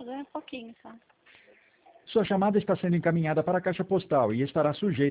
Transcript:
doendo um pouquinho só. Sua chamada está sendo encaminhada para a caixa postal e estará sujeita